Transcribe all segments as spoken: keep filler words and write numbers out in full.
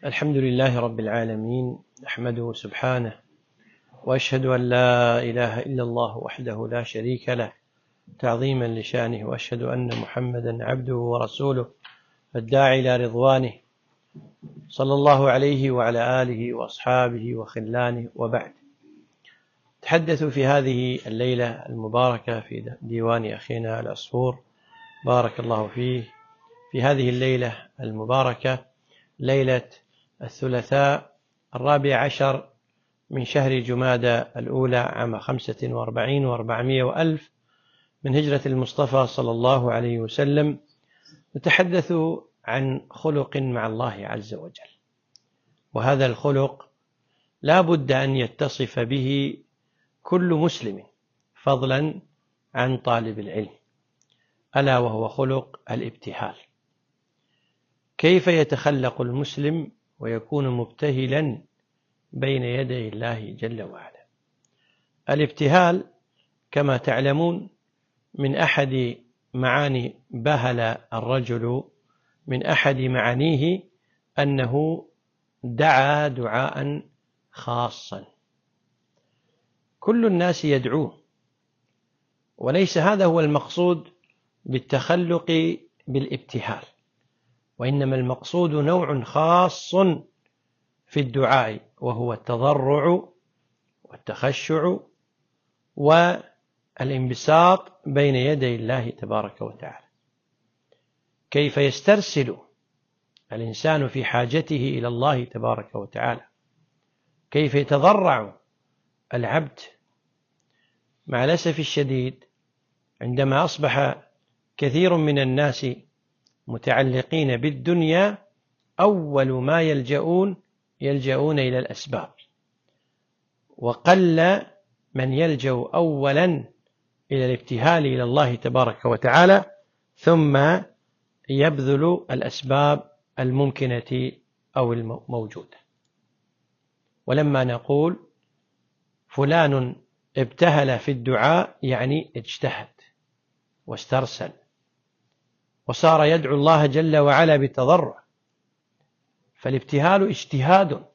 الحمد لله رب العالمين، نحمده سبحانه، وأشهد أن لا إله إلا الله وحده لا شريك له تعظيما لشانه، وأشهد أن محمدا عبده ورسوله الداعي إلى رضوانه، صلى الله عليه وعلى آله وأصحابه وخلانه، وبعد. تحدث في هذه الليلة المباركة في ديوان أخينا العصفور بارك الله فيه، في هذه الليلة المباركة، ليلة الثلاثاء الرابع عشر من شهر جمادى الأولى عام خمسة وأربعين وأربعمائة وألف من هجرة المصطفى صلى الله عليه وسلم. نتحدث عن خلق مع الله عز وجل، وهذا الخلق لا بد أن يتصف به كل مسلم فضلا عن طالب العلم، ألا وهو خلق الابتهال. كيف يتخلق المسلم ويكون مبتهلا بين يدي الله جل وعلا؟ الابتهال كما تعلمون من أحد معاني بهل الرجل، من أحد معانيه أنه دعا دعاء خاصا، كل الناس يدعوه، وليس هذا هو المقصود بالتخلق بالابتهال، وإنما المقصود نوع خاص في الدعاء، وهو التضرع والتخشع والانبساط بين يدي الله تبارك وتعالى. كيف يسترسل الإنسان في حاجته إلى الله تبارك وتعالى، كيف يتضرع العبد. مع الأسف الشديد عندما أصبح كثير من الناس متعلقين بالدنيا، أول ما يلجؤون يلجؤون إلى الأسباب، وقل من يلجأ أولا إلى الابتهال إلى الله تبارك وتعالى، ثم يبذل الأسباب الممكنة أو الموجودة. ولما نقول فلان ابتهل في الدعاء، يعني اجتهد واسترسل وصار يدعو الله جل وعلا بالتضرع. فالابتهال اجتهاد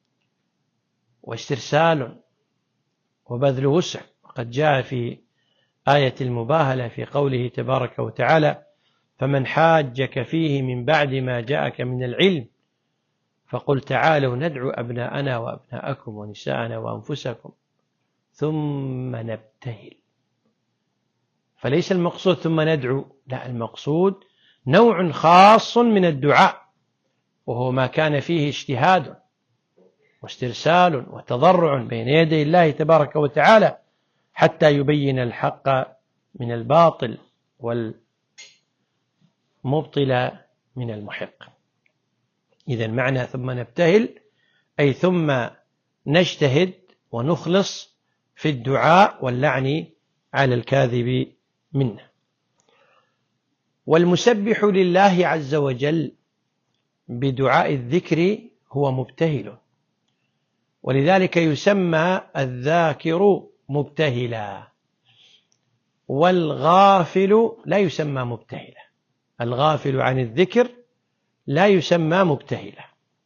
واسترسال وبذل وسع، وقد جاء في آية المباهلة في قوله تبارك وتعالى: فمن حاجك فيه من بعد ما جاءك من العلم فقل تعالوا ندعو أبناءنا وأبناءكم ونساءنا وأنفسكم ثم نبتهل. فليس المقصود ثم ندعو، لا، المقصود نوع خاص من الدعاء، وهو ما كان فيه اجتهاد واسترسال وتضرع بين يدي الله تبارك وتعالى حتى يبين الحق من الباطل والمبطل من المحق. إذن معنى ثم نبتهل أي ثم نجتهد ونخلص في الدعاء واللعن على الكاذب منه. والمسبح لله عز وجل بدعاء الذكر هو مبتهل، ولذلك يسمى الذاكر مبتهلا، والغافل لا يسمى مبتهلا. الغافل عن الذكر لا يسمى مبتهلا.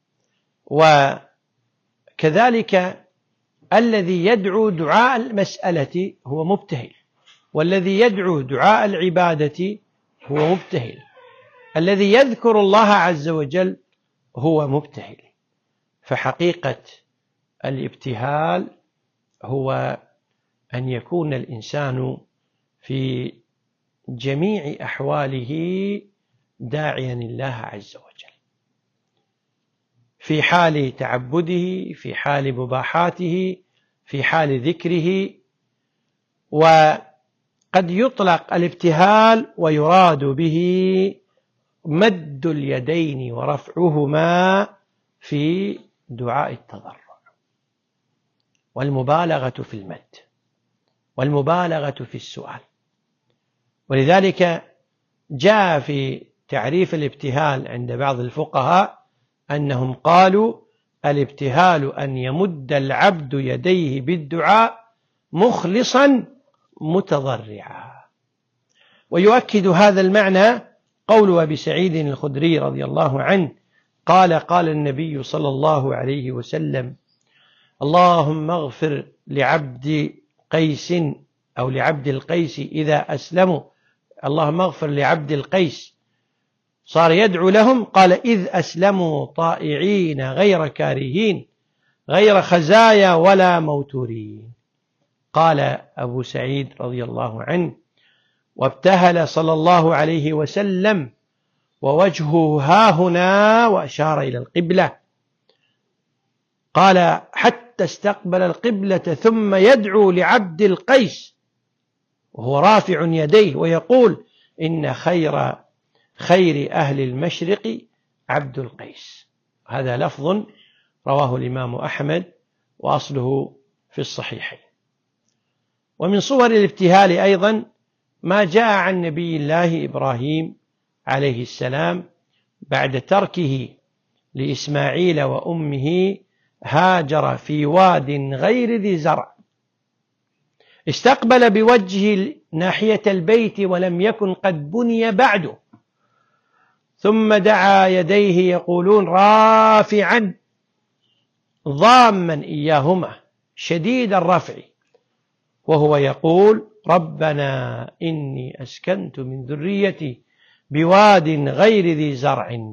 وكذلك الذي يدعو دعاء المسألة هو مبتهل، والذي يدعو دعاء العبادة هو مبتهل، الذي يذكر الله عز وجل هو مبتهل. فحقيقة الابتهال هو أن يكون الإنسان في جميع أحواله داعيا الله عز وجل، في حال تعبده، في حال مباحاته، في حال ذكره. وقد يطلق الابتهال ويراد به مد اليدين ورفعهما في دعاء التضرع، والمبالغة في المد، والمبالغة في السؤال. ولذلك جاء في تعريف الابتهال عند بعض الفقهاء أنهم قالوا: الابتهال أن يمد العبد يديه بالدعاء مخلصا متضرعا. ويؤكد هذا المعنى قول أبي سعيد الخدري رضي الله عنه: قال قال النبي صلى الله عليه وسلم: اللهم اغفر لعبد قيس أو لعبد القيس إذا أسلموا، اللهم اغفر لعبد القيس، صار يدعو لهم، قال: إذ أسلموا طائعين غير كارهين غير خزايا ولا موتورين. قال أبو سعيد رضي الله عنه: وابتهل صلى الله عليه وسلم ووجهه هاهنا، وأشار إلى القبلة، قال: حتى استقبل القبلة ثم يدعو لعبد القيس وهو رافع يديه ويقول: إن خير خير أهل المشرق عبد القيس. هذا لفظ رواه الإمام أحمد وأصله في الصحيحين. ومن صور الابتهال أيضا ما جاء عن نبي الله إبراهيم عليه السلام بعد تركه لإسماعيل وأمه هاجر في واد غير ذي زرع، استقبل بوجهه ناحية البيت ولم يكن قد بني بعده، ثم دعا يديه يقولون رافعا ضاما إياهما شديد الرفع، وهو يقول: ربنا إني أسكنت من ذريتي بواد غير ذي زرع.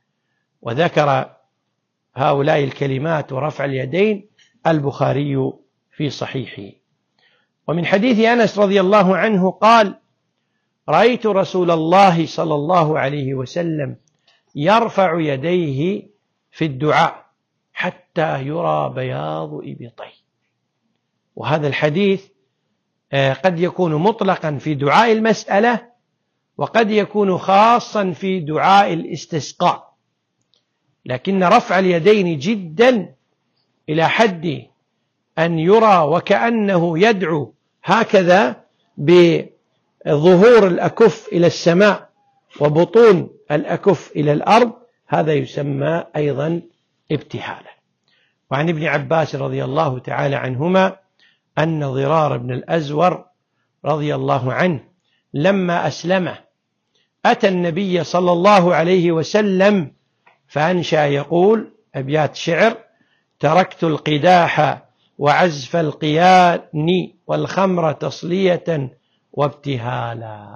وذكر هؤلاء الكلمات ورفع اليدين البخاري في صحيحه. ومن حديث أنس رضي الله عنه قال: رأيت رسول الله صلى الله عليه وسلم يرفع يديه في الدعاء حتى يرى بياض إبطيه. وهذا الحديث قد يكون مطلقا في دعاء المسألة، وقد يكون خاصا في دعاء الاستسقاء، لكن رفع اليدين جدا إلى حد أن يرى وكأنه يدعو هكذا بظهور الأكف إلى السماء وبطون الأكف إلى الأرض، هذا يسمى أيضا ابتهالا. وعن ابن عباس رضي الله تعالى عنهما أن ضرار بن الأزور رضي الله عنه لما أسلم أتى النبي صلى الله عليه وسلم فأنشأ يقول أبيات شعر: تركت القداح وعزف القيان والخمر تصلية وابتهالا.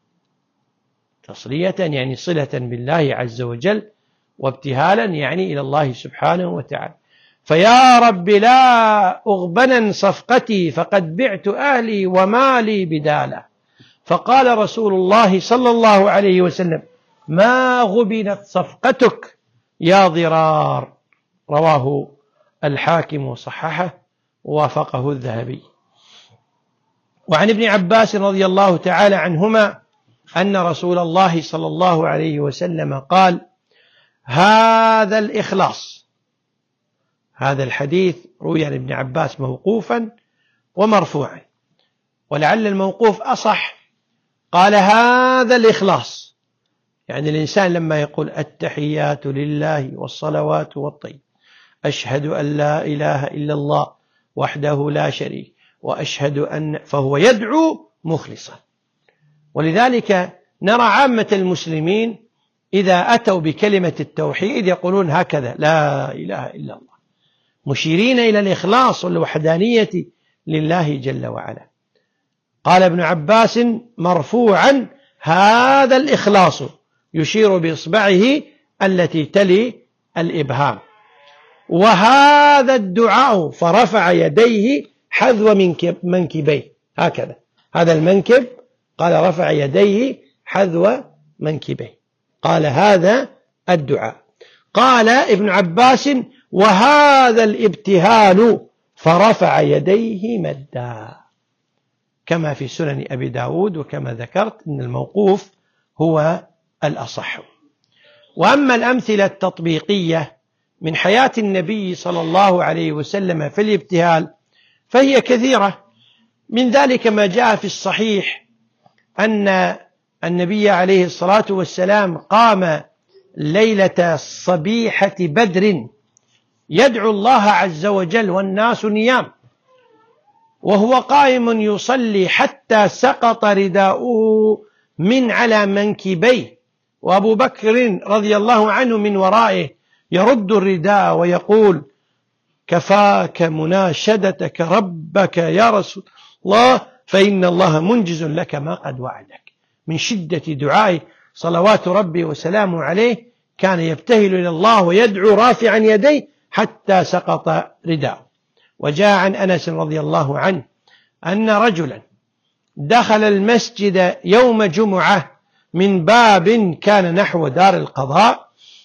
تصلية يعني صلة بالله عز وجل، وابتهالا يعني إلى الله سبحانه وتعالى. فيا رب لا أغبنا صفقتي فقد بعت أهلي ومالي بدالا. فقال رسول الله صلى الله عليه وسلم: ما غبنت صفقتك يا ضرار. رواه الحاكم وصححه ووافقه الذهبي. وعن ابن عباس رضي الله تعالى عنهما أن رسول الله صلى الله عليه وسلم قال: هذا الإخلاص. هذا الحديث روي عن ابن عباس موقوفا ومرفوعا، ولعل الموقوف أصح. قال: هذا الإخلاص، يعني الإنسان لما يقول التحيات لله والصلوات والطيب، أشهد أن لا إله إلا الله وحده لا شريك وأشهد أن، فهو يدعو مخلصا. ولذلك نرى عامة المسلمين إذا أتوا بكلمة التوحيد يقولون هكذا: لا إله إلا الله، مشيرين إلى الإخلاص والوحدانية لله جل وعلا. قال ابن عباس مرفوعا: هذا الإخلاص، يشير بإصبعه التي تلي الإبهام. وهذا الدعاء، فرفع يديه حذو منكبيه، هكذا هذا المنكب، قال رفع يديه حذو منكبيه، قال هذا الدعاء. قال ابن عباس: وهذا الابتهال، فرفع يديه مدا، كما في سنن أبي داود، وكما ذكرت أن الموقوف هو الأصح. وأما الأمثلة التطبيقية من حياة النبي صلى الله عليه وسلم في الابتهال فهي كثيرة. من ذلك ما جاء في الصحيح أن النبي عليه الصلاة والسلام قام ليلة صبيحة بدر يدعو الله عز وجل والناس نيام، وهو قائم يصلي حتى سقط رداؤه من على منكبيه، وأبو بكر رضي الله عنه من ورائه يرد الرداء ويقول: كفاك مناشدتك ربك يا رسول الله، فإن الله منجز لك ما قد وعدك. من شدة دعائه صلوات ربي وسلامه عليه كان يبتهل إلى الله ويدعو رافعا يديه حتى سقط رداءه. وجاء عن أنس رضي الله عنه أن رجلا دخل المسجد يوم جمعة من باب كان نحو دار القضاء،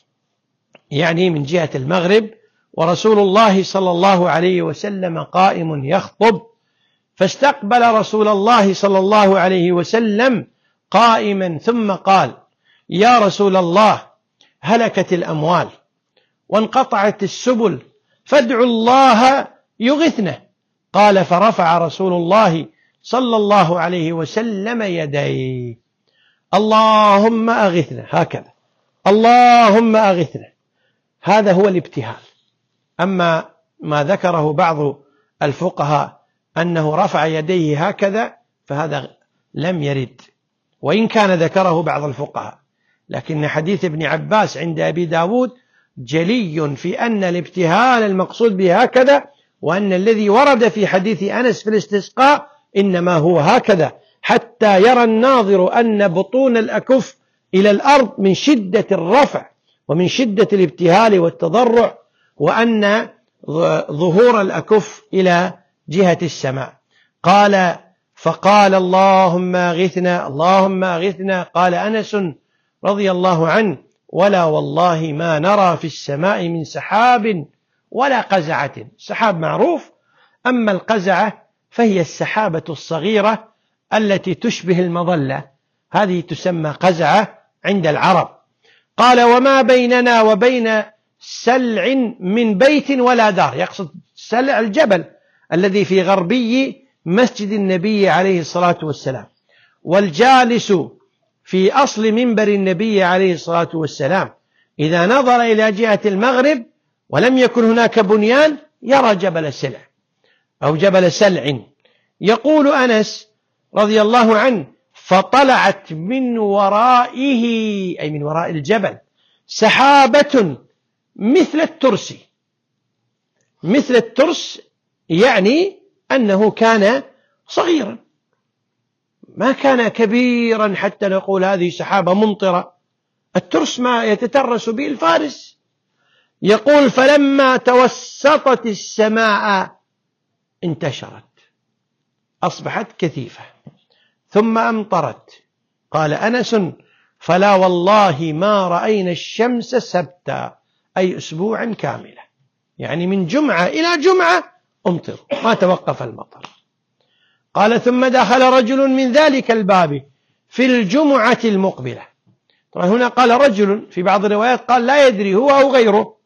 يعني من جهة المغرب، ورسول الله صلى الله عليه وسلم قائم يخطب، فاستقبل رسول الله صلى الله عليه وسلم قائما ثم قال: يا رسول الله، هلكت الأموال وانقطعت السبل، فادعوا الله يغثنا. قال: فرفع رسول الله صلى الله عليه وسلم يديه: اللهم أغثنا، هكذا، اللهم أغثنا. هذا هو الابتهال. أما ما ذكره بعض الفقهاء أنه رفع يديه هكذا فهذا لم يرد، وإن كان ذكره بعض الفقهاء، لكن حديث ابن عباس عند أبي داود جلي في أن الابتهال المقصود به هكذا، وأن الذي ورد في حديث أنس في الاستسقاء إنما هو هكذا، حتى يرى الناظر أن بطون الأكف إلى الأرض من شدة الرفع ومن شدة الابتهال والتضرع، وأن ظهور الأكف إلى جهة السماء. قال: فقال: اللهم أغثنا، اللهم أغثنا. قال أنس رضي الله عنه: ولا والله ما نرى في السماء من سحاب ولا قزعة. السحاب معروف، أما القزعة فهي السحابة الصغيرة التي تشبه المظلة، هذه تسمى قزعة عند العرب. قال: وما بيننا وبين سلع من بيت ولا دار، يقصد سلع الجبل الذي في غربي مسجد النبي عليه الصلاة والسلام، والجالس في أصل منبر النبي عليه الصلاة والسلام إذا نظر إلى جهة المغرب ولم يكن هناك بنيان يرى جبل سلع أو جبل سلع. يقول أنس رضي الله عنه: فطلعت من ورائه، أي من وراء الجبل، سحابة مثل الترس. مثل الترس يعني أنه كان صغيرا، ما كان كبيرا حتى نقول هذه سحابة ممطرة. الترس ما يتترس به الفارس. يقول: فلما توسطت السماء انتشرت، أصبحت كثيفة، ثم أمطرت. قال أنس: فلا والله ما رأينا الشمس سبتا، أي أسبوعا كاملة، يعني من جمعة إلى جمعة أمطر، ما توقف المطر. قال: ثم دخل رجل من ذلك الباب في الجمعة المقبلة. طبعا هنا قال رجل، في بعض الروايات قال لا يدري هو أو غيره.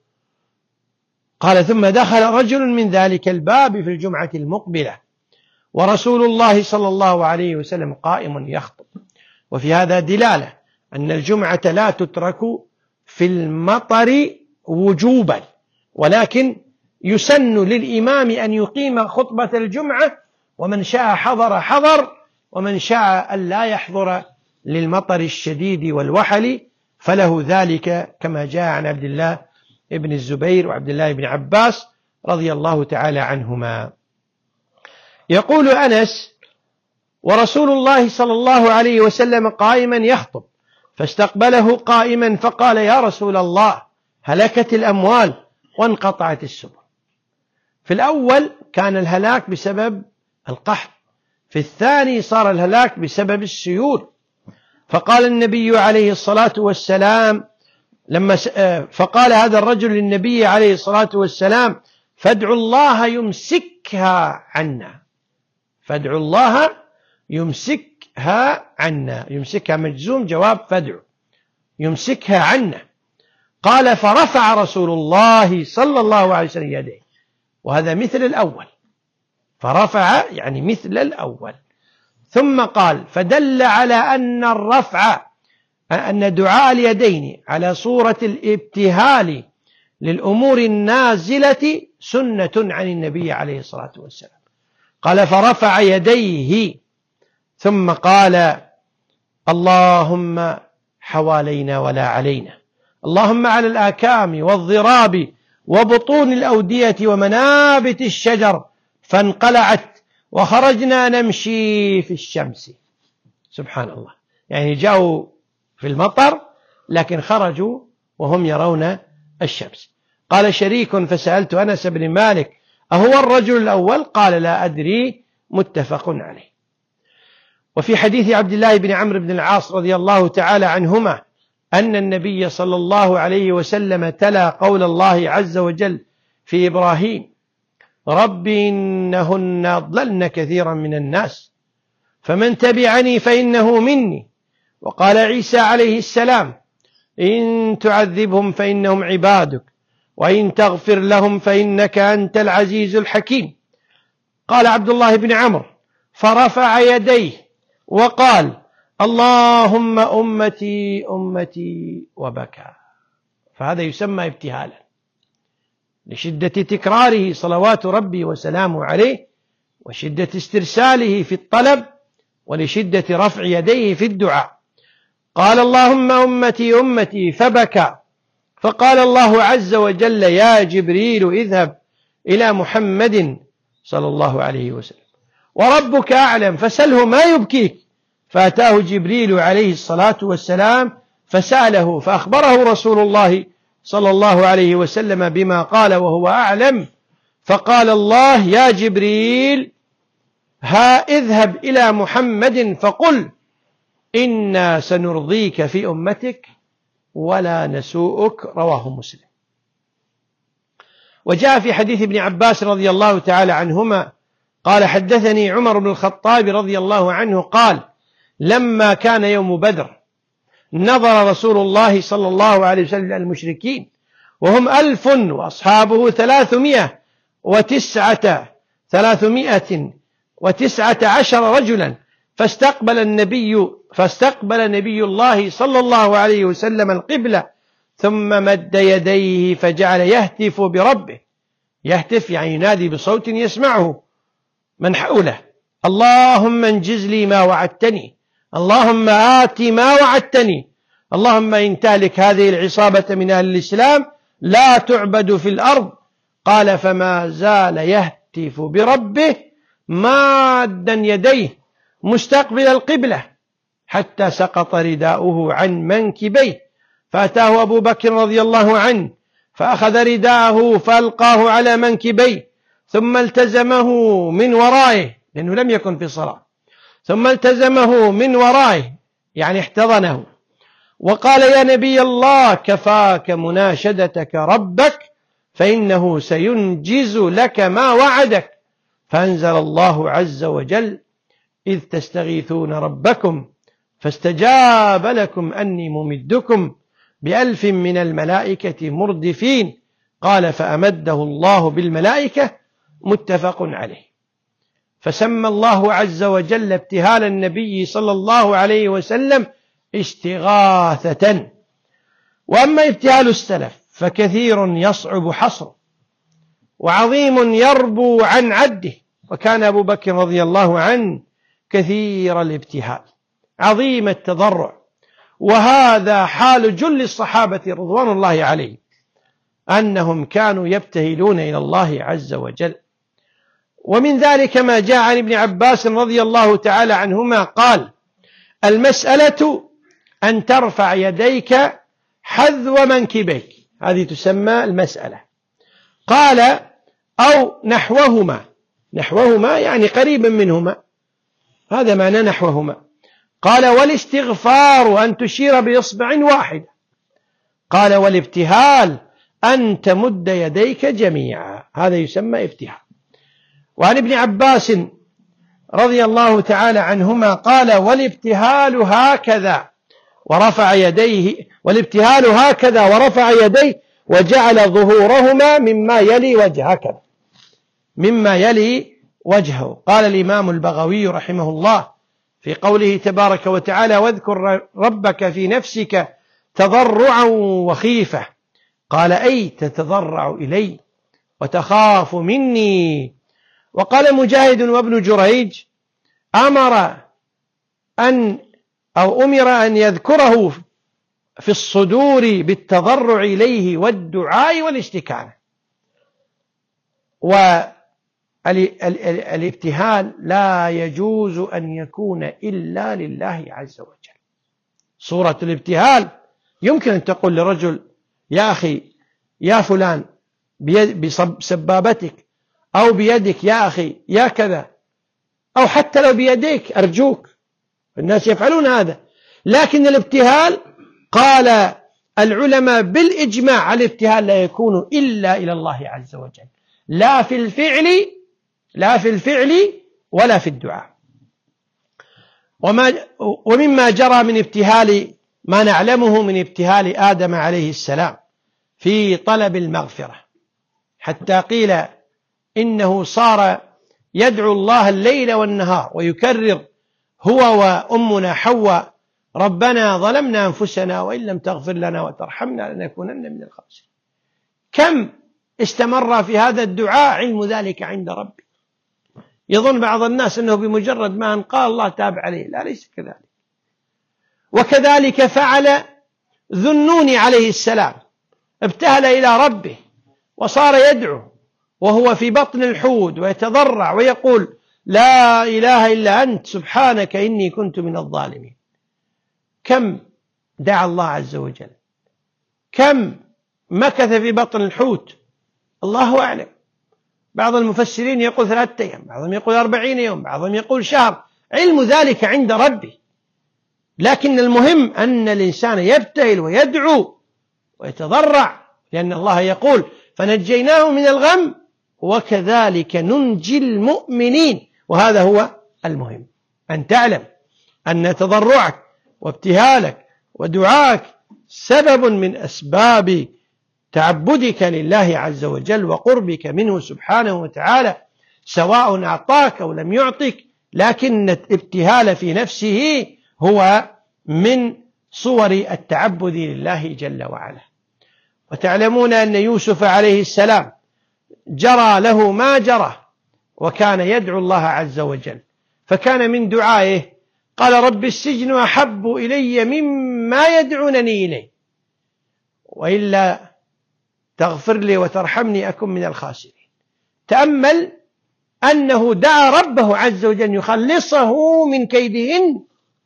قال: ثم دخل رجل من ذلك الباب في الجمعة المقبلة ورسول الله صلى الله عليه وسلم قائم يخطب. وفي هذا دلالة أن الجمعة لا تترك في المطر وجوبا، ولكن يسن للإمام أن يقيم خطبة الجمعة، ومن شاء حضر حضر، ومن شاء أن لا يحضر للمطر الشديد والوحل فله ذلك، كما جاء عن عبد الله ابن الزبير وعبد الله بن عباس رضي الله تعالى عنهما. يقول أنس: ورسول الله صلى الله عليه وسلم قائما يخطب، فاستقبله قائما فقال: يا رسول الله، هلكت الأموال وانقطعت السبل. في الأول كان الهلاك بسبب القحط، في الثاني صار الهلاك بسبب السيول. فقال النبي عليه الصلاة والسلام لما فقال هذا الرجل للنبي عليه الصلاة والسلام: فادعوا الله يمسكها عنا. فادعوا الله يمسكها عنا، يمسكها مجزوم، جواب فادعوا، يمسكها عنا. قال: فرفع رسول الله صلى الله عليه وسلم يديه، وهذا مثل الأول، فرفع يعني مثل الأول. ثم قال: فدل على أن الرفع، أن دعاء اليدين على صورة الابتهال للأمور النازلة سنة عن النبي عليه الصلاة والسلام. قال: فرفع يديه ثم قال: اللهم حوالينا ولا علينا، اللهم على الآكام والضراب وبطون الأودية ومنابت الشجر فانقلعت وخرجنا نمشي في الشمس. سبحان الله، يعني جاءوا في المطر لكن خرجوا وهم يرون الشمس. قال شريك فسألت أنس بن مالك أهو الرجل الأول؟ قال لا أدري، متفق عليه. وفي حديث عبد الله بن عمرو بن العاص رضي الله تعالى عنهما أن النبي صلى الله عليه وسلم تلا قول الله عز وجل في إبراهيم رب إنهن أضللن كثيرا من الناس فمن تبعني فإنه مني. وقال عيسى عليه السلام إن تعذبهم فإنهم عبادك وإن تغفر لهم فإنك أنت العزيز الحكيم. قال عبد الله بن عمرو فرفع يديه وقال اللهم أمتي أمتي وبكى. فهذا يسمى ابتهالا لشدة تكراره صلوات ربي وسلامه عليه وشدة استرساله في الطلب ولشدة رفع يديه في الدعاء. قال اللهم أمتي أمتي فبكى. فقال الله عز وجل يا جبريل اذهب إلى محمد صلى الله عليه وسلم وربك أعلم فسله ما يبكيك. فأتاه جبريل عليه الصلاة والسلام فسأله فأخبره رسول الله صلى الله عليه وسلم بما قال وهو أعلم. فقال الله يا جبريل ها اذهب إلى محمد فقل إنا سنرضيك في أمتك ولا نسوءك. رواه مسلم. وجاء في حديث ابن عباس رضي الله تعالى عنهما قال حدثني عمر بن الخطاب رضي الله عنه قال لما كان يوم بدر نظر رسول الله صلى الله عليه وسلم إلى المشركين وهم ألف وأصحابه ثلاثمائة وتسعة ثلاثمائة وتسعة عشر رجلا فاستقبل النبي فاستقبل نبي الله صلى الله عليه وسلم القبلة ثم مد يديه فجعل يهتف بربه. يهتف يعني ينادي بصوت يسمعه من حوله اللهم انجز لي ما وعدتني اللهم آت ما وعدتني اللهم إن تهلك هذه العصابة من أهل الإسلام لا تعبد في الأرض. قال فما زال يهتف بربه مادا يديه مستقبل القبلة حتى سقط رداؤه عن منكبيه. فأتاه أبو بكر رضي الله عنه فأخذ رداءه فألقاه على منكبيه ثم التزمه من ورائه لأنه لم يكن في صلاة ثم التزمه من ورائه يعني احتضنه وقال يا نبي الله كفاك مناشدتك ربك فإنه سينجز لك ما وعدك. فأنزل الله عز وجل إذ تستغيثون ربكم فاستجاب لكم أني ممدكم بألف من الملائكة مردفين. قال فأمده الله بالملائكة. متفق عليه. فسمى الله عز وجل ابتهال النبي صلى الله عليه وسلم استغاثة. وأما ابتهال السلف فكثير يصعب حصره وعظيم يربو عن عده. وكان أبو بكر رضي الله عنه كثير الابتهال عظيم التضرع وهذا حال جل الصحابة رضوان الله عليهم أنهم كانوا يبتهلون إلى الله عز وجل. ومن ذلك ما جاء عن ابن عباس رضي الله تعالى عنهما قال المسألة أن ترفع يديك حذو منكبيك. هذه تسمى المسألة. قال أو نحوهما. نحوهما يعني قريبا منهما هذا معنى نحوهما. قال والاستغفار أن تشير بإصبع واحد. قال والابتهال أن تمد يديك جميعا. هذا يسمى ابتهال. وعن ابن عباس رضي الله تعالى عنهما قال والابتهال هكذا ورفع يديه والابتهال هكذا ورفع يديه وجعل ظهورهما مما يلي وجهك مما يلي وجهه. قال الإمام البغوي رحمه الله في قوله تبارك وتعالى واذكر ربك في نفسك تضرعا وخيفة. قال أي تتضرع إلي وتخاف مني. وقال مجاهد وابن جريج أمر أن أو أمر أن يذكره في الصدور بالتضرع إليه والدعاء والاستكانة. والابتهال لا يجوز أن يكون إلا لله عز وجل. صورة الابتهال يمكن أن تقول لرجل: يا أخي يا فلان بسبابتك، أو بيدك يا أخي يا كذا، أو حتى لو بيديك أرجوك. الناس يفعلون هذا. لكن الابتهال قال العلماء بالإجماع الابتهال لا يكون إلا إلى الله عز وجل، لا في الفعل لا في الفعل ولا في الدعاء. وما ومما جرى من ابتهال ما نعلمه من ابتهال آدم عليه السلام في طلب المغفرة، حتى قيل إنه صار يدعو الله الليل والنهار ويكرر هو وأمنا حواء: ربنا ظلمنا أنفسنا وإن لم تغفر لنا وترحمنا لنكونن من الخاسرين. كم استمر في هذا الدعاء، علم ذلك عند ربي. يظن بعض الناس أنه بمجرد ما أن قال الله تاب عليه، لا، ليس كذلك. وكذلك فعل ذو النون عليه السلام، ابتهل إلى ربه وصار يدعو وهو في بطن الحوت ويتضرع ويقول: لا إله إلا أنت سبحانك إني كنت من الظالمين. كم دعا الله عز وجل، كم مكث في بطن الحوت، الله أعلم. بعض المفسرين يقول ثلاثة أيام، بعضهم يقول أربعين يوم، بعضهم يقول شهر، علم ذلك عند ربي. لكن المهم أن الإنسان يبتهل ويدعو ويتضرع، لأن الله يقول: فنجيناه من الغم وكذلك ننجي المؤمنين. وهذا هو المهم، أن تعلم أن تضرعك وابتهالك ودعاك سبب من أسباب تعبدك لله عز وجل وقربك منه سبحانه وتعالى، سواء أعطاك أو لم يعطك. لكن الابتهال في نفسه هو من صور التعبد لله جل وعلا. وتعلمون أن يوسف عليه السلام جرى له ما جرى، وكان يدعو الله عز وجل، فكان من دعائه قال: رب السجن أحب إلي مما يدعونني إليه، وإلا تغفر لي وترحمني أكن من الخاسرين. تأمل أنه دعا ربه عز وجل يخلصه من كيدهن.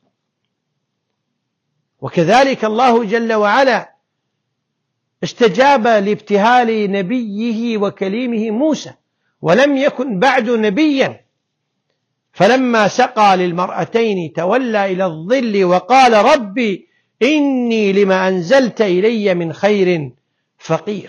وكذلك الله جل وعلا استجاب لابتهال نبيه وكليمه موسى، ولم يكن بعد نبيا، فلما سقى للمرأتين تولى إلى الظل وقال: ربي إني لما أنزلت إلي من خير فقير.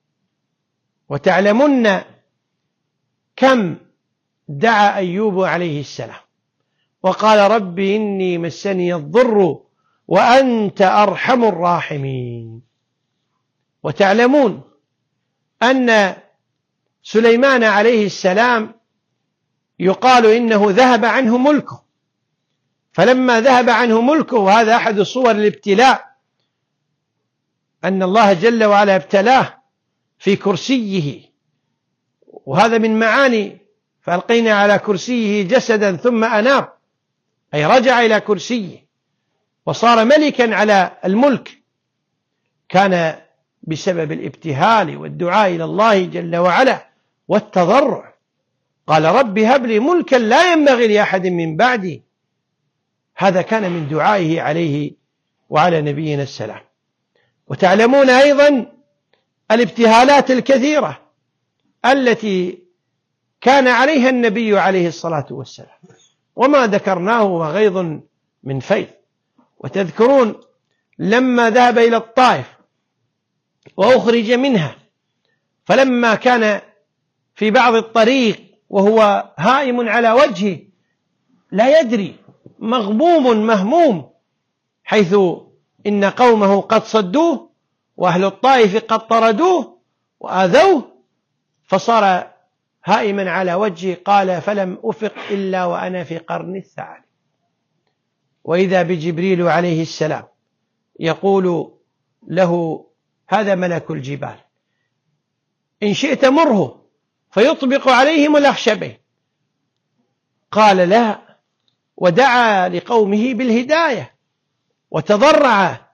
وتعلمون كم دعا أيوب عليه السلام وقال: ربي إني مسني الضر وأنت أرحم الراحمين. وتعلمون أن سليمان عليه السلام يقال إنه ذهب عنه ملكه، فلما ذهب عنه ملكه، وهذا أحد صور الابتلاء، أن الله جل وعلا ابتلاه في كرسيه، وهذا من معاني فألقينا على كرسيه جسدا ثم أناب، أي رجع إلى كرسيه وصار ملكا على الملك. كان بسبب الابتهال والدعاء إلى الله جل وعلا والتضرع. قال: رب هب لي ملكا لا ينبغي لأحد من بعدي. هذا كان من دعائه عليه وعلى نبينا السلام. وتعلمون أيضا الابتهالات الكثيرة التي كان عليها النبي عليه الصلاة والسلام، وما ذكرناه وغيظ من فيض. وتذكرون لما ذهب إلى الطائف وأخرج منها، فلما كان في بعض الطريق وهو هائم على وجهه لا يدري، مغموم مهموم، حيث إن قومه قد صدوه وأهل الطائف قد طردوه وآذوه، فصار هائما على وجهه. قال: فلم أفق إلا وأنا في قرن الثعالب. وإذا بجبريل عليه السلام يقول له: هذا ملك الجبال، إن شئت مره فيطبق عليهم الأخشبين. قال: لا، ودعا لقومه بالهداية وتضرع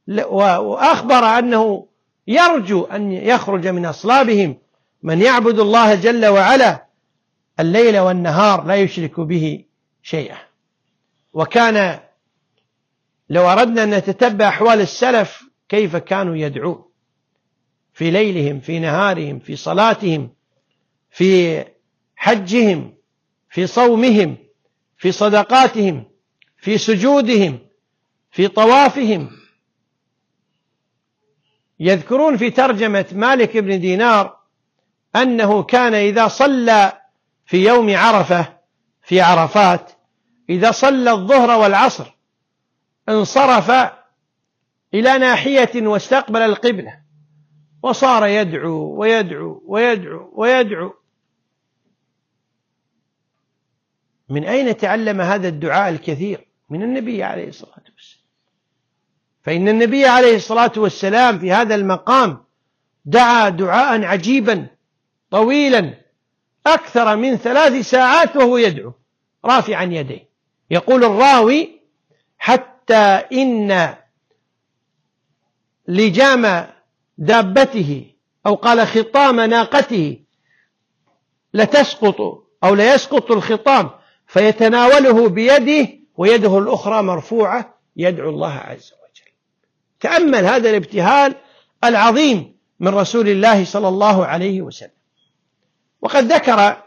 وأخبر أنه يرجو أن يخرج من أصلابهم من يعبد الله جل وعلا الليل والنهار لا يشرك به شيئا. وكان لو أردنا أن نتتبع أحوال السلف كيف كانوا يدعون في ليلهم، في نهارهم، في صلاتهم، في حجهم، في صومهم، في صدقاتهم، في سجودهم، في طوافهم. يذكرون في ترجمة مالك بن دينار أنه كان إذا صلى في يوم عرفة في عرفات، إذا صلى الظهر والعصر انصرف إلى ناحية واستقبل القبلة وصار يدعو ويدعو ويدعو ويدعو. من أين تعلم هذا الدعاء الكثير؟ من النبي عليه الصلاة والسلام. فإن النبي عليه الصلاة والسلام في هذا المقام دعا دعاء عجيبا طويلا أكثر من ثلاث ساعات وهو يدعو رافعا يديه. يقول الراوي: حتى إن لجام دابته أو قال خطام ناقته لتسقط أو ليسقط الخطام فيتناوله بيده ويده الأخرى مرفوعة يدعو الله عز وجل. تأمل هذا الابتهال العظيم من رسول الله صلى الله عليه وسلم. وقد ذكر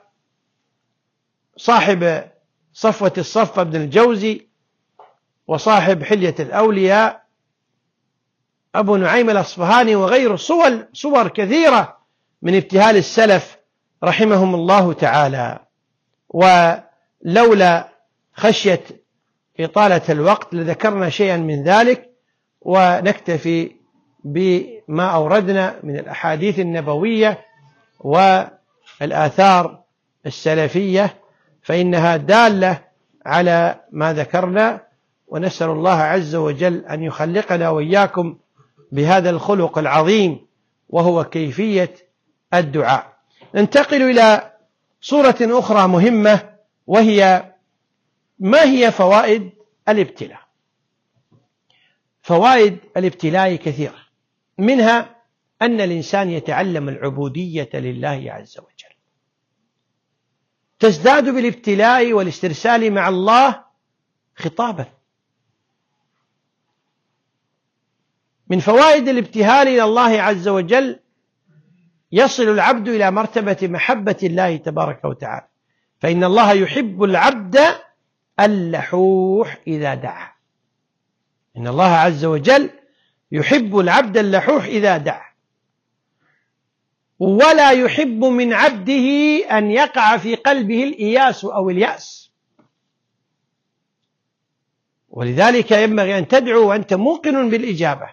صاحب صفوة الصفة ابن الجوزي وصاحب حلية الأولياء أبو نعيم الأصفهاني وغيره صور, صور كثيرة من ابتهال السلف رحمهم الله تعالى. ولولا خشية إطالة الوقت لذكرنا شيئا من ذلك، ونكتفي بما أوردنا من الأحاديث النبوية والآثار السلفية، فإنها دالة على ما ذكرنا. ونسأل الله عز وجل أن يخلقنا وإياكم بهذا الخلق العظيم وهو كيفية الدعاء. ننتقل إلى صورة أخرى مهمة، وهي ما هي فوائد الابتلاء. فوائد الابتلاء كثيرة، منها أن الإنسان يتعلم العبودية لله عز وجل، تزداد بالابتلاء والاسترسال مع الله خطابا. من فوائد الابتهال إلى الله عز وجل يصل العبد إلى مرتبة محبة الله تبارك وتعالى، فإن الله يحب العبد اللحوح إذا دعا. إن الله عز وجل يحب العبد اللحوح إذا دعا، ولا يحب من عبده أن يقع في قلبه الإياس أو اليأس. ولذلك ينبغي أن تدعو وأنت موقن بالإجابة.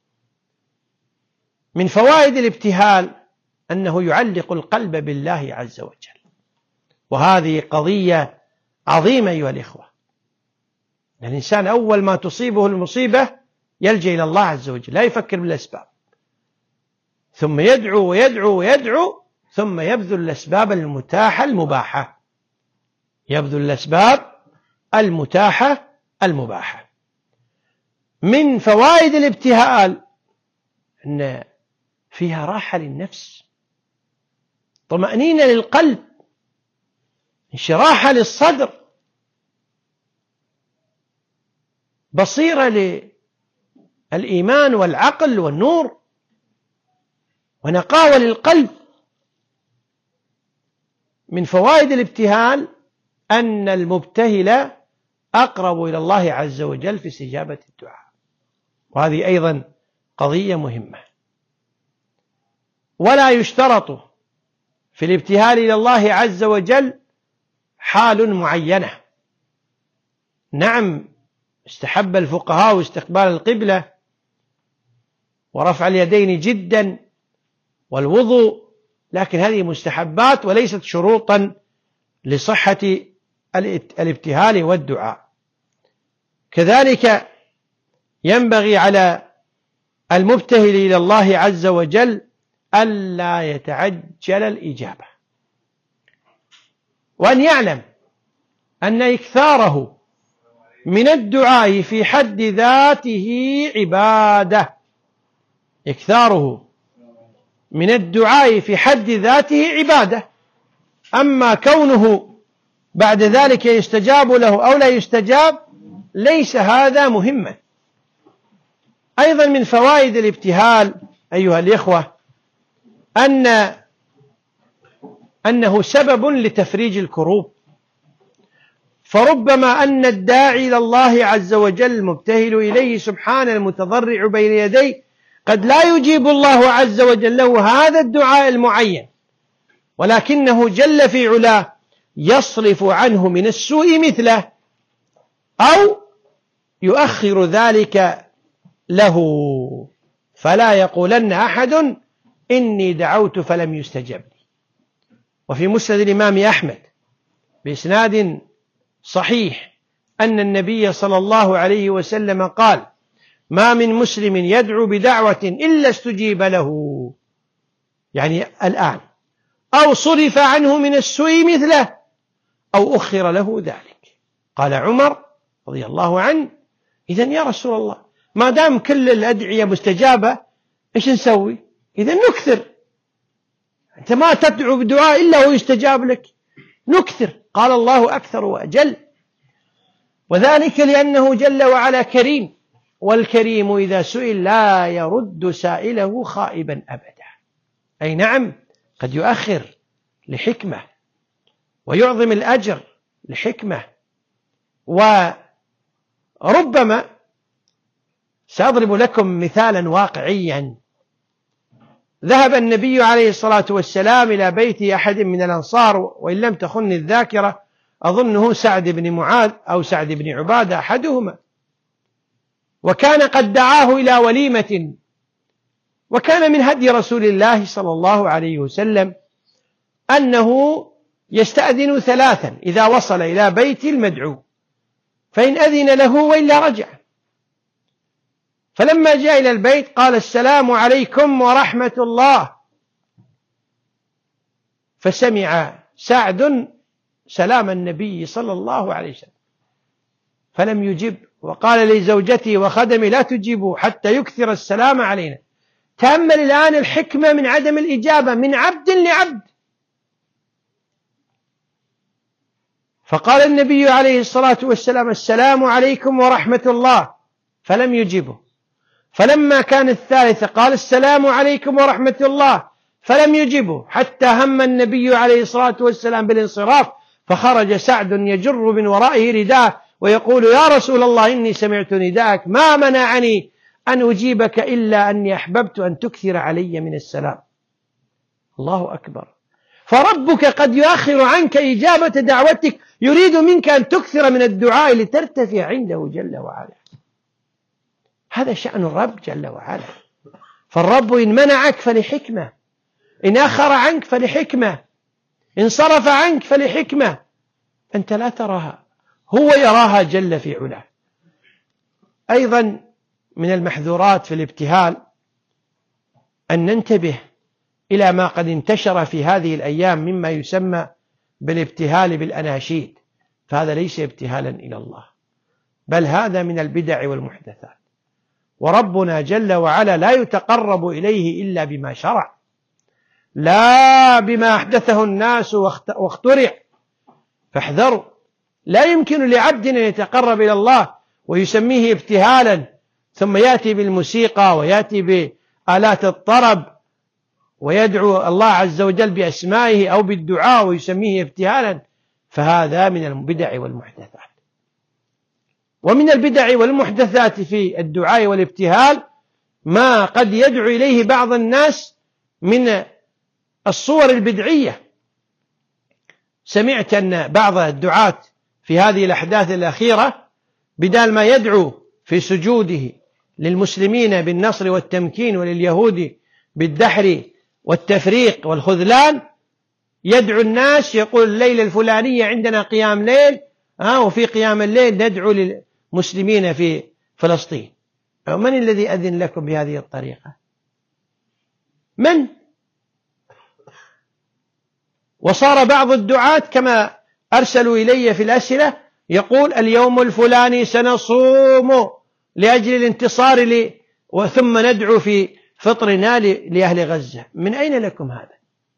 من فوائد الابتهال أنه يعلق القلب بالله عز وجل، وهذه قضية عظيمة أيها الإخوة. الإنسان أول ما تصيبه المصيبة يلجأ إلى الله عز وجل، لا يفكر بالأسباب، ثم يدعو ويدعو ويدعو، ثم يبذل الأسباب المتاحة المباحة يبذل الأسباب المتاحة المباحة. من فوائد الابتهال أن فيها راحة للنفس، طمأنينة للقلب، انشراحة للصدر، بصيرة للإيمان والعقل والنور، ونقاوة للقلب. من فوائد الابتهال أن المبتهل أقرب إلى الله عز وجل في استجابة الدعاء، وهذه أيضا قضية مهمة. ولا يشترط في الابتهال إلى الله عز وجل حال معينة. نعم، استحب الفقهاء استقبال القبلة ورفع اليدين جدا والوضوء، لكن هذه مستحبات وليست شروطا لصحة الابتهال والدعاء. كذلك ينبغي على المبتهل إلى الله عز وجل ألا يتعجل الإجابة، وأن يعلم أن إكثاره من الدعاء في حد ذاته عبادة، إكثاره من الدعاء في حد ذاته عبادة. أما كونه بعد ذلك يستجاب له أو لا يستجاب ليس هذا مهما. أيضا من فوائد الابتهال أيها الإخوة أن أنه سبب لتفريج الكروب، فربما أن الداعي إلى الله عز وجل المبتهل إليه سبحانه المتضرع بين يديه قد لا يجيب الله عز وجل له هذا الدعاء المعين، ولكنه جل في علاه يصرف عنه من السوء مثله أو يؤخر ذلك له، فلا يقولن أحد إني دعوت فلم يستجب لي. وفي مسند الإمام أحمد بإسناد صحيح أن النبي صلى الله عليه وسلم قال: ما من مسلم يدعو بدعوة إلا استجيب له، يعني الآن، أو صرف عنه من السوء مثله أو أخر له ذلك. قال عمر رضي الله عنه: إذن يا رسول الله ما دام كل الأدعية مستجابة إيش نسوي؟ إذن نكثر، أنت ما تدعو بدعاء إلا هو يستجاب لك، نكثر. قال: الله أكثر وأجل، وذلك لأنه جل وعلا كريم، والكريم إذا سئل لا يرد سائله خائبا أبدا. أي نعم، قد يؤخر لحكمة ويعظم الأجر لحكمة. وربما سأضرب لكم مثالا واقعيا. ذهب النبي عليه الصلاة والسلام إلى بيت أحد من الأنصار، وإن لم تخن الذاكرة أظنه سعد بن معاذ أو سعد بن عبادة أحدهما، وكان قد دعاه إلى وليمة. وكان من هدي رسول الله صلى الله عليه وسلم أنه يستأذن ثلاثا إذا وصل إلى بيت المدعو، فإن أذن له وإلا رجع. فلما جاء إلى البيت قال: السلام عليكم ورحمة الله. فسمع سعد سلام النبي صلى الله عليه وسلم فلم يجب، وقال لزوجته وخدمه: لا تجيبوا حتى يكثر السلام علينا. تأمل الآن الحكمة من عدم الإجابة من عبد لعبد. فقال النبي عليه الصلاة والسلام: السلام عليكم ورحمة الله، فلم يجيبه. فلما كان الثالثة قال: السلام عليكم ورحمة الله، فلم يجيبه، حتى هم النبي عليه الصلاة والسلام بالانصراف، فخرج سعد يجر من ورائه رداءه ويقول: يا رسول الله إني سمعت نداءك، ما منعني أن أجيبك إلا أني أحببت أن تكثر علي من السلام. الله أكبر. فربك قد يؤخر عنك إجابة دعوتك، يريد منك أن تكثر من الدعاء لترتفع عنده جل وعلا. هذا شأن الرب جل وعلا. فالرب إن منعك فلحكمة، إن أخر عنك فلحكمة، إن صرف عنك فلحكمة، أنت لا تراها، هو يراها جل في علاه. أيضا من المحذورات في الابتهال أن ننتبه إلى ما قد انتشر في هذه الأيام مما يسمى بالابتهال بالأناشيد، فهذا ليس ابتهالا إلى الله، بل هذا من البدع والمحدثات. وربنا جل وعلا لا يتقرب إليه إلا بما شرع، لا بما أحدثه الناس واخترع. فاحذروا، لا يمكن لعبد أن يتقرب إلى الله ويسميه ابتهالا، ثم يأتي بالموسيقى ويأتي بآلات الطرب ويدعو الله عز وجل بأسمائه أو بالدعاء ويسميه ابتهالا، فهذا من البدع والمحدثات. ومن البدع والمحدثات في الدعاء والابتهال ما قد يدعو إليه بعض الناس من الصور البدعية. سمعت أن بعض الدعاة في هذه الأحداث الأخيرة بدال ما يدعو في سجوده للمسلمين بالنصر والتمكين ولليهود بالدحر والتفريق والخذلان، يدعو الناس يقول الليلة الفلانية عندنا قيام ليل، ها وفي قيام الليل ندعو للمسلمين في فلسطين. من الذي أذن لكم بهذه الطريقة؟ من؟ وصار بعض الدعاة كما أرسلوا إلي في الأسئلة يقول اليوم الفلاني سنصوم لأجل الانتصار لي وثم ندعو في فطرنا لأهل غزة. من أين لكم هذا؟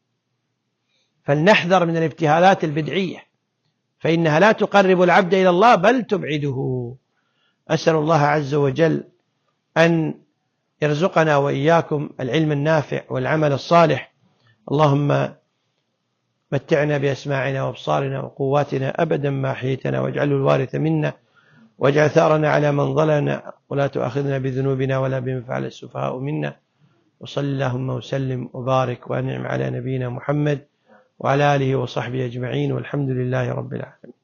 فلنحذر من الابتهالات البدعية فإنها لا تقرب العبد إلى الله بل تبعده. أسأل الله عز وجل أن يرزقنا وإياكم العلم النافع والعمل الصالح. اللهم متعنا بأسماعنا وأبصارنا وقواتنا أبدا ما أحييتنا واجعله الوارث منا واجعل ثأرنا على من ظلمنا ولا تؤاخذنا بذنوبنا ولا بما فعل السفهاء منا. وصل اللهم وسلم وبارك وأنعم على نبينا محمد وعلى آله وصحبه أجمعين والحمد لله رب العالمين.